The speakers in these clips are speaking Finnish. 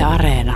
Areena.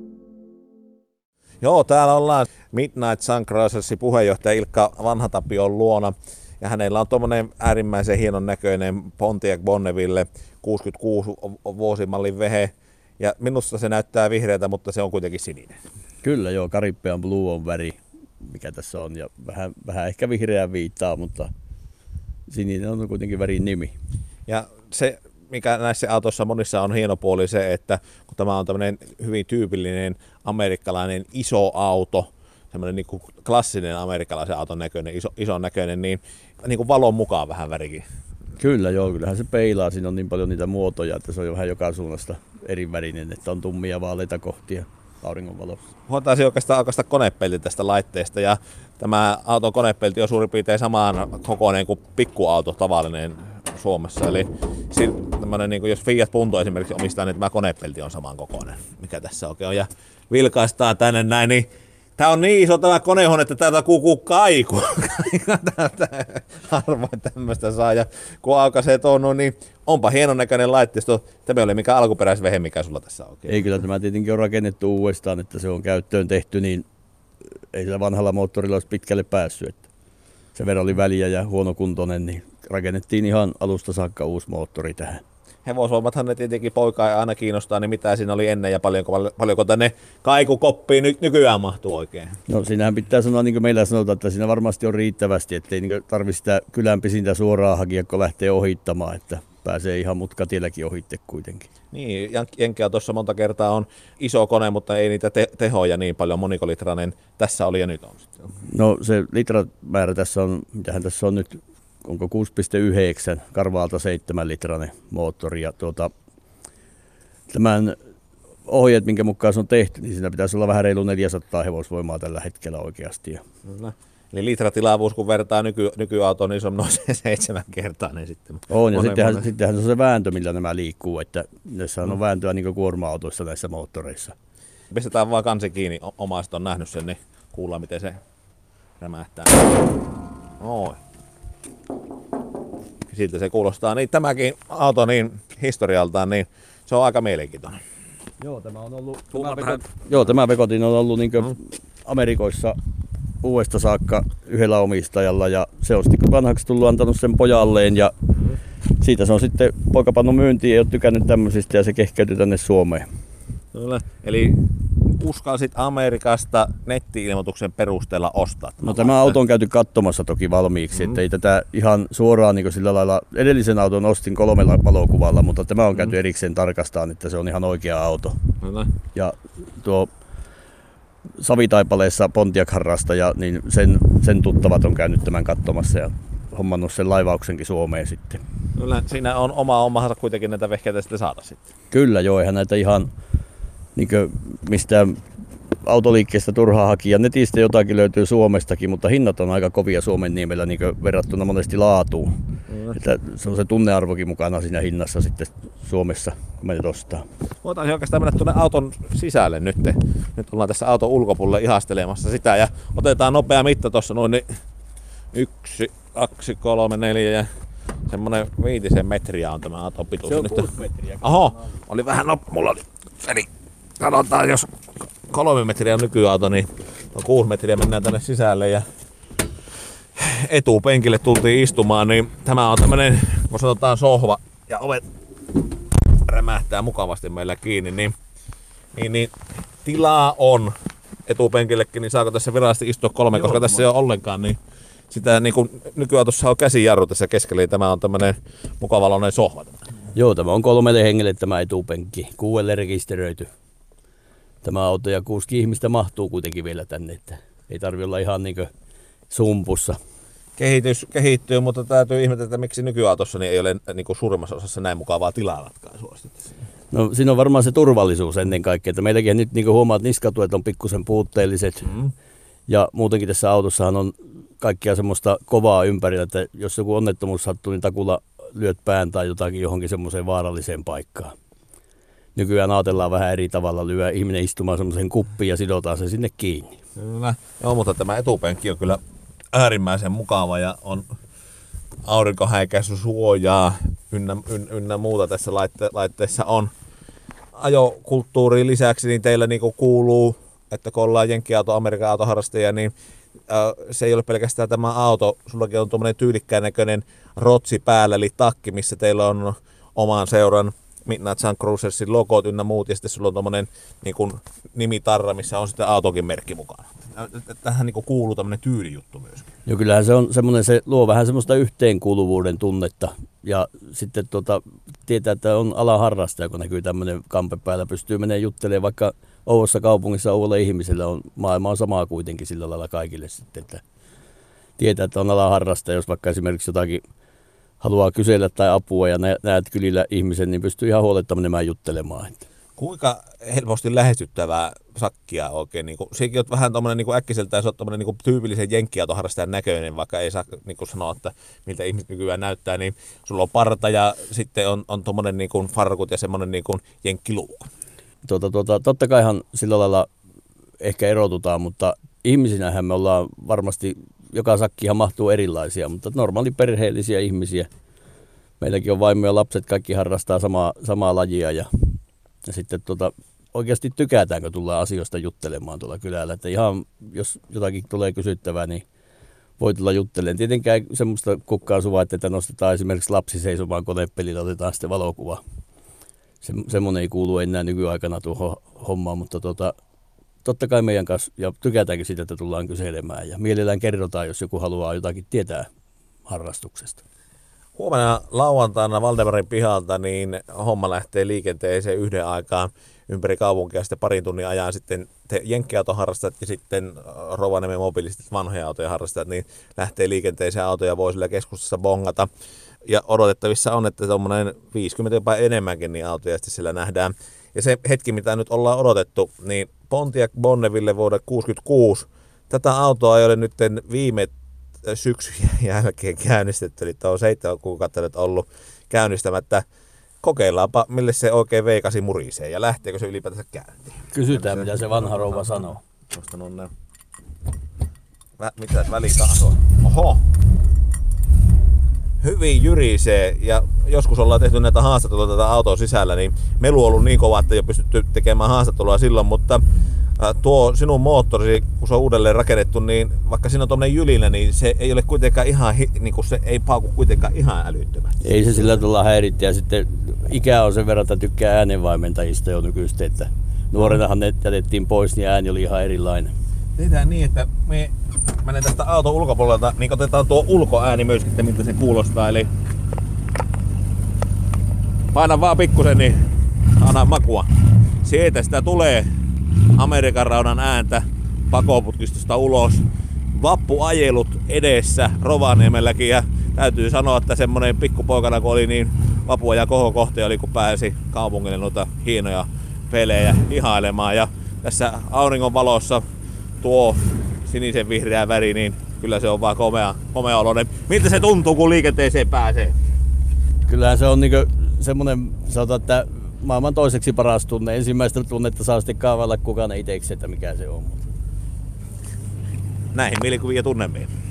Joo, täällä ollaan Midnight Suncruisersin puheenjohtaja Ilkka Vanhatapion luona. Ja hänellä on tuommoinen äärimmäisen hienon näköinen Pontiac Bonneville 66 vuosimallin vehe. Ja minusta se näyttää vihreältä, mutta se on kuitenkin sininen. Kyllä joo, Caribbean Blue on väri, mikä tässä on. Ja vähän ehkä vihreää viittaa, mutta sininen on kuitenkin värin nimi. Ja se, mikä näissä autoissa monissa on hieno puoli se, että kun tämä on tämmöinen hyvin tyypillinen amerikkalainen iso auto, semmoinen niin kuin klassinen amerikkalaisen auton näköinen, ison näköinen, niin kuin valon mukaan vähän värikin. Kyllä joo, kyllähän se peilaa. Siinä on niin paljon niitä muotoja, että se on jo vähän joka suunnasta eri värinen, että on tummia vaaleita kohtia auringonvalossa. Voitaisiin oikeastaan aukaista konepelti tästä laitteesta, ja tämä auton konepelti on suurin piirtein samaan kokoinen kuin pikkuauto tavallinen Suomessa. Eli niin kuin jos Fiat Punto esimerkiksi omistaa, niin tämä konepelti on saman kokoinen, mikä tässä oikein on. Ja vilkaistaan tänne näin, niin tämä on niin iso tämä konehuone, että täältä kuuluu kaiku. Harvoin tämmöistä saa. Ja kun aukaisee tuon, niin onpa hienon näköinen laitteisto. Tämä ei ole mikään alkuperäisvehe, mikä sulla tässä on. Ei, kyllä tämä tietenkin on rakennettu uudestaan, että se on käyttöön tehty, niin ei sillä vanhalla moottorilla olisi pitkälle päässyt. Että sen verran oli väliä ja huonokuntoinen, niin rakennettiin ihan alusta saakka uusi moottori tähän. Hevosvoimathan ne tietenkin poikaa aina kiinnostaa, niin mitä siinä oli ennen ja paljonko tänne kaikukoppiin nykyään mahtuu oikein? No siinähän pitää sanoa, niin kuin meillä sanotaan, että siinä varmasti on riittävästi, ettei niin tarvitse sitä kylän pisintä suoraan hakia, kun lähtee ohittamaan, että pääsee ihan mutkatielläkin ohitte kuitenkin. Niin, Jenkeä tuossa monta kertaa on iso kone, mutta ei niitä tehoja niin paljon, monikolitrainen tässä oli ja nyt on. No se litramäärä tässä on, mitähän tässä on nyt, onko 6,9, Carvaalta 7 litrainen moottori. Ja tämän ohjeet, minkä mukaan se on tehty, niin siinä pitäisi olla vähän reilu 400 hevosvoimaa tällä hetkellä oikeasti. No. Eli litratilavuus, kun vertaa nykyautoon, niin se on noin 7-kertainen sitten. On, ja sittenhän se on se vääntö, millä nämä liikkuu, että näissä on vääntöä niin kuin kuorma-autoissa näissä moottoreissa. Pistetään vaan kansi kiinni, omaiset on nähnyt sen, niin kuullaan miten se rämähtää. Oi. Siltä se kuulostaa. Niin tämäkin auto niin historialtaan, niin se on aika mielenkiintoinen. Joo, tämä Vekotin on ollut niin Amerikoissa uudesta saakka yhdellä omistajalla, ja se on sitten vanhaksi tullut antanut sen pojalleen, ja siitä se on sitten poika pannut myyntiin, ei ole tykännyt tämmöisistä, ja se kehkeytyi tänne Suomeen. Kyllä. Eli uskalsit Amerikasta netti-ilmoituksen perusteella ostaa? No tämä auto on käyty katsomassa toki valmiiksi, että ei tätä ihan suoraan niin sillä lailla, edellisen auton ostin 3 valokuvalla, mutta tämä on käyty erikseen tarkastaan, että se on ihan oikea auto. Kyllä. Ja tuo Savitaipaleessa Pontiac-harrastaja, niin sen tuttavat on käynyt tämän katsomassa ja hommannut sen laivauksenkin Suomeen sitten. Kyllä, siinä on omahansa kuitenkin näitä vehkeitä sitten saada sitten. Kyllä joo, eihän näitä ihan niin mistään autoliikkeestä turhaa hakia. Netistä jotakin löytyy Suomestakin, mutta hinnat on aika kovia Suomenniemellä niin verrattuna monesti laatuun. Että se on se tunnearvokin mukana siinä hinnassa sitten Suomessa, kun menet ostaa. Voitaisiin oikeastaan mennä tuonne auton sisälle nyt. Nyt ollaan tässä auton ulkopuolella ihastelemassa sitä ja otetaan nopea mitta tuossa noin niin 1, 2, 3, 4 ja semmonen 5 metriä on tämä auton pituus. Se on 6 metriä. Oho, oli vähän mulla oli, eli katsotaan jos 3 metriä on nykyauto, niin 6 metriä mennään tänne sisälle ja etupenkille tultiin istumaan, niin tämä on tämmönen, kun sanotaan sohva ja ovet rämähtää mukavasti meillä kiinni, niin tilaa on etupenkillekin, niin saako tässä virallisesti istua 3, koska tässä ei ole ollenkaan, niin sitä niin kuin nykyautossa on käsijarru tässä keskellä, niin tämä on tämmönen mukavaloinen sohva. Joo, tämä on 3 hengelle tämä etupenkki, 6 rekisteröity tämä auto ja 6 ihmistä mahtuu kuitenkin vielä tänne, että ei tarvitse olla ihan niin kuin sumpussa. Kehitys kehittyy, mutta täytyy ihmetellä, että miksi nykyautossa niin ei ole niin kuin suurimmassa osassa näin mukavaa tilaratkaisua. No siinä on varmaan se turvallisuus ennen kaikkea, että meilläkin nyt niin huomaat, että niskatuet on pikkusen puutteelliset ja muutenkin tässä autossahan on kaikkea semmoista kovaa ympärillä, että jos joku onnettomuus sattuu, niin takulla lyöt pään tai jotakin johonkin semmoiseen vaaralliseen paikkaan. Nykyään ajatellaan vähän eri tavalla, lyö ihminen istumaan semmoisen kuppiin ja sidotaan se sinne kiinni. Kyllä. Joo, mutta tämä etupenkki on kyllä äärimmäisen mukava ja on aurinkohäikäisysuojaa ynnä muuta tässä laitteessa on. ajokulttuuriin lisäksi niin teillä niinku kuuluu, että kun ollaan jenkkiauto, Amerikan autoharrastajia, niin se ei ole pelkästään tämä auto. Sullakin on tuommoinen tyylikkään näköinen rotsi päällä, eli takki, missä teillä on oman seuran Midnight Sun Cruisersin logot ynnä muut, ja sitten sulla on tuommoinen niin nimitarra, missä on sitten autokin merkki mukana. Tähän niin kuuluu tämmöinen tyylijuttu myöskin. Joo, kyllähän se on semmoinen, se luo vähän semmoista yhteenkuuluvuuden tunnetta, ja sitten tietää, että on alaharrastaja, kun näkyy tämmöinen kampe päällä, pystyy menemään juttelemaan vaikka Ouvossa kaupungissa Ouvolle ihmisille, maailma on samaa kuitenkin sillä lailla kaikille sitten, että tietää, että on alaharrastaja, jos vaikka esimerkiksi jotakin haluaa kysellä tai apua ja näet kylillä ihmisen, niin pystyy ihan huoletta menemään juttelemaan. Kuinka helposti lähestyttävää sakkia oikein? Niin sekin on vähän tommoinen niin äkkiseltään, se on tommoinen niin tyypillisen jenkkiautoharrastajan näköinen, vaikka ei saa niin sanoa, että miltä ihmiset nykyään näyttää, niin sulla on parta ja sitten on tommoinen niin farkut ja semmoinen niin jenkkiluukku. Totta kaihan sillä lailla ehkä erotutaan, mutta ihmisinähän me ollaan varmasti, joka sakkihan mahtuu erilaisia, mutta normaali perheellisiä ihmisiä. Meilläkin on vaimo ja lapset, kaikki harrastaa samaa lajia ja sitten oikeasti tykätään, kun tullaan asioista juttelemaan tuolla kylällä. Että ihan jos jotakin tulee kysyttävää, niin voi tulla juttelemaan. Tietenkään semmoista kukkaan suvaitteita, että nostetaan esimerkiksi lapsi seisomaan konepelillä, otetaan sitten valokuva. Semmoinen ei kuulu enää nykyaikana tuohon hommaan, mutta totta kai meidän kanssa, ja tykätäänkin siitä, että tullaan kyselemään. Ja mielellään kerrotaan, jos joku haluaa jotakin tietää harrastuksesta. Huomenna lauantaina Valdemarin pihalta niin homma lähtee liikenteeseen yhden aikaan ympäri kaupunkia, sitten parin tunnin ajan sitten te jenkkiautoharrastajat ja sitten Rovaniemen mobiilistit vanhoja autoja harrastajat, niin lähtee liikenteeseen, autoja voi sillä keskustassa bongata. Ja odotettavissa on, että tuommoinen 50 jopa enemmänkin niin autoja sitten siellä nähdään. Ja se hetki, mitä nyt ollaan odotettu, niin Pontiac Bonneville vuoden 1966. Tätä autoa ei ole nyt viime syksyn jälkeen käynnistetty, eli on 7 kuukautta nyt ollut käynnistämättä. Kokeillaanpa, mille se oikein V8 murisee ja lähteekö se ylipäätänsä käyntiin. Kysytään, mitä se vanha rouva sanoo. Mitä välikaasoa? Oho! Hyvin jyrisee, ja joskus ollaan tehty näitä haastatteluja tätä auton sisällä, niin melu on ollut niin kova, että ei ole pystytty tekemään haastattelua silloin, mutta tuo sinun moottori, kun se on uudelleen rakennettu, niin vaikka siinä on tuommoinen jylinä, niin se ei ole kuitenkaan ihan, niin kuin se ei pauku kuitenkaan ihan älyttömästi. Ei se sillä tulla häiritti, ja sitten ikä on sen verran, että tykkää äänenvaimentajista jo nykyistä, että nuorenahan ne jätettiin pois, niin ääni oli ihan erilainen. Tehdään niin, että me menen tästä auton ulkopuolelta, niin otetaan tuo ulkoääni myöskin, että miltä se kuulostaa. Eli paina vaan pikkusen, niin anna makua. Siitä sitä tulee Amerikan raudan ääntä pakoputkistosta ulos. Vappuajelut edessä Rovaniemelläkin, ja täytyy sanoa, että semmonen pikkupoikana kun oli, niin vappuajan kohokohtia oli, kun pääsi kaupungille noita hienoja pelejä ihailemaan. Ja tässä auringon valossa tuo sinisen vihreä väri, niin kyllä se on vaan komea oloinen. Miltä se tuntuu, kun liikenteeseen pääsee? Kyllähän se on niinku semmonen, sanotaan, että maailman toiseksi paras tunne. Ensimmäistä tunnetta saa sitten kaavailla kukaan itseksi, että mikä se on. Näihin mielikuviin ja tunnelmiin.